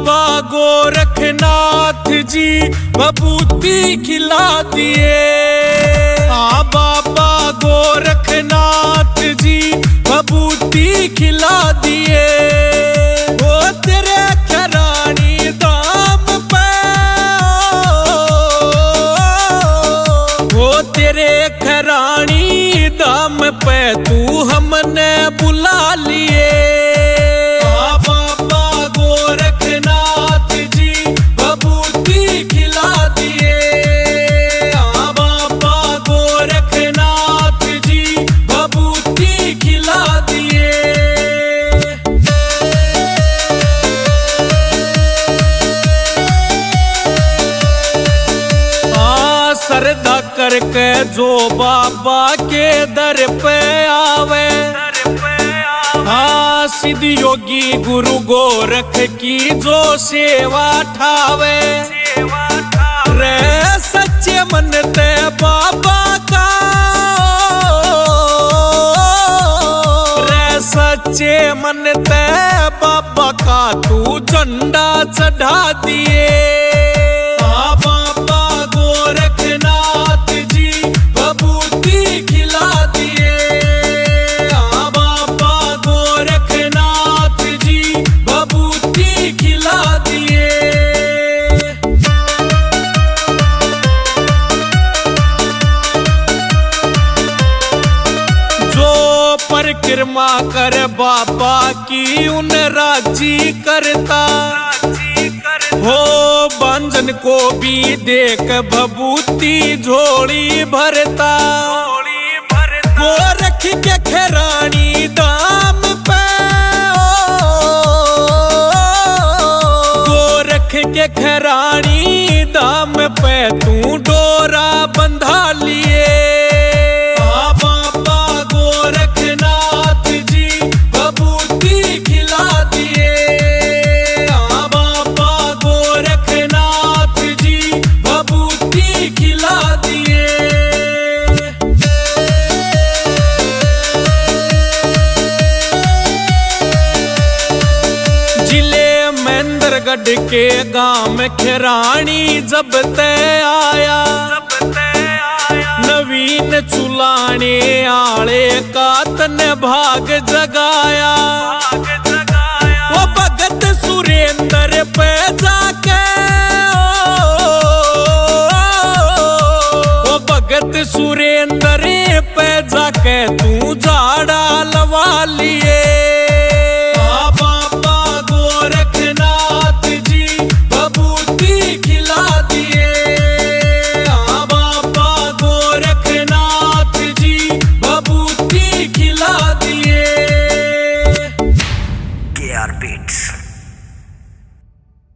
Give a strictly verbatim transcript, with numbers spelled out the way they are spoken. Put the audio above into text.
बाबा गोरखनाथ जी भभूति खिला दिए। हाँ बाबा गोरखनाथ जी भभूति खिला दिए। वो तेरे खरानी दाम पे, वो तेरे खरानी दाम पे तू हमने बुला लिए। श्रद्धा करके जो बाबा के दर पे आवे, हाँ सिद्ध योगी गुरु गोरख की जो सेवा ठावे। रे सच्चे मन ते बाबा का, रे सच्चे मन ते बाबा का तू झंडा चढ़ा दिए। परिक्रमा कर बाबा की उन राजी करता, हो बंजन को भी देख भभूति झोली भरता। गोरख के खरानी दाम पे, गोरख के खरानी दाम पे तू डोरा बंधा लिए। गढ़ के गांव में खरानी जब तय आया, नवीन चुलाने आले का तन भाग जगाया। वो भगत सुरेंद्र पे जाके, वो भगत सुरेंद्र पे जाके तू जाड़ा लवा लिए।